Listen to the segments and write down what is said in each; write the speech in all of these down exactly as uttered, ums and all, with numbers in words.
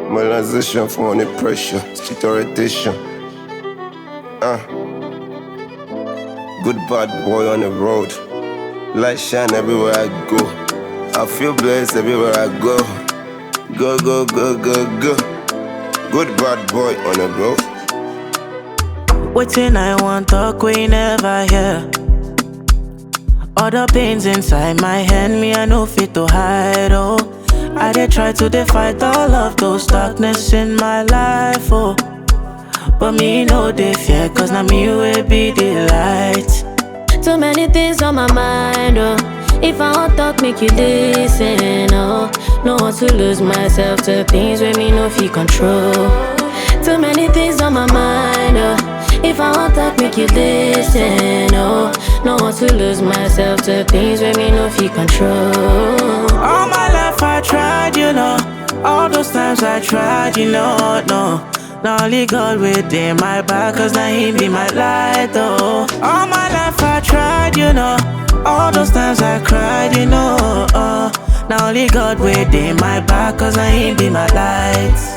Mobilization from any pressure, strict orientation. Uh, good bad boy on the road. Light shine everywhere I go. I feel blessed everywhere I go. Go, go, go, go, go. Good bad boy on the road. Waiting, I want talk we never hear. All the pains inside my head, me I no fit to hide, oh. I dey try to dey fight all of those darkness in my life, oh. But me no dey fear, cause now me will be the light. Too many things on my mind, oh. If I want talk, make you listen, oh. No want to lose myself to things where me no feel control. Too many things on my mind, oh. If I want talk, make you listen, oh. No want to lose myself to things where me no feel control. All my life I tried, you know. All those times I tried, you know, no. Now only God within my back, cause now He be my light, oh. All my life I tried, you know. All those times I cried, you know, oh. Now only God within my back, cause now He be my light.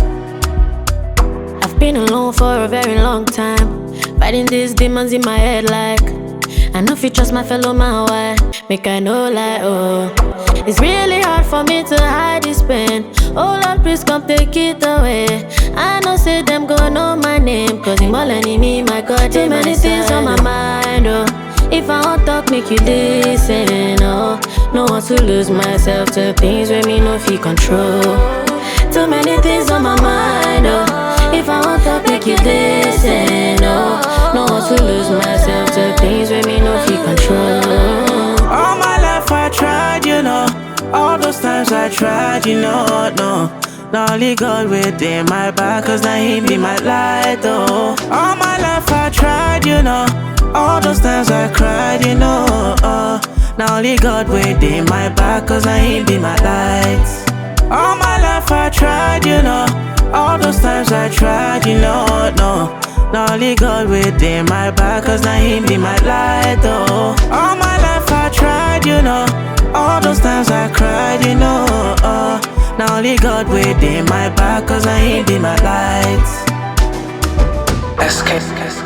I've been alone for a very long time, fighting these demons in my head like I know if you trust my fellow man, why? Make I know like, oh. It's really hard for me to hide this pain. Oh Lord, please come take it away. I know say them go know my name, cause him all enemy, my God. Too many things on my mind, oh. If I want talk, make you listen, oh. No want to lose myself to things where me no feel control. Too many things on my mind, oh. If I want talk, make you listen, oh. No want to lose myself to things where me no feel control. All my life I tried, you know. All those times I tried, you know, no. Now only God within my back, cause now He be my light, oh. All my life I tried, you know. All those times I cried, you know, oh. Now only God within my back, cause now He be my light. All my life I tried, you know. All those times I tried, you know, no. Now only God within my back, cause now He be my light, oh. All my life I tried, you know. All those times I cried, you know, oh. Now only God within my back, cause now He be my light. Escape.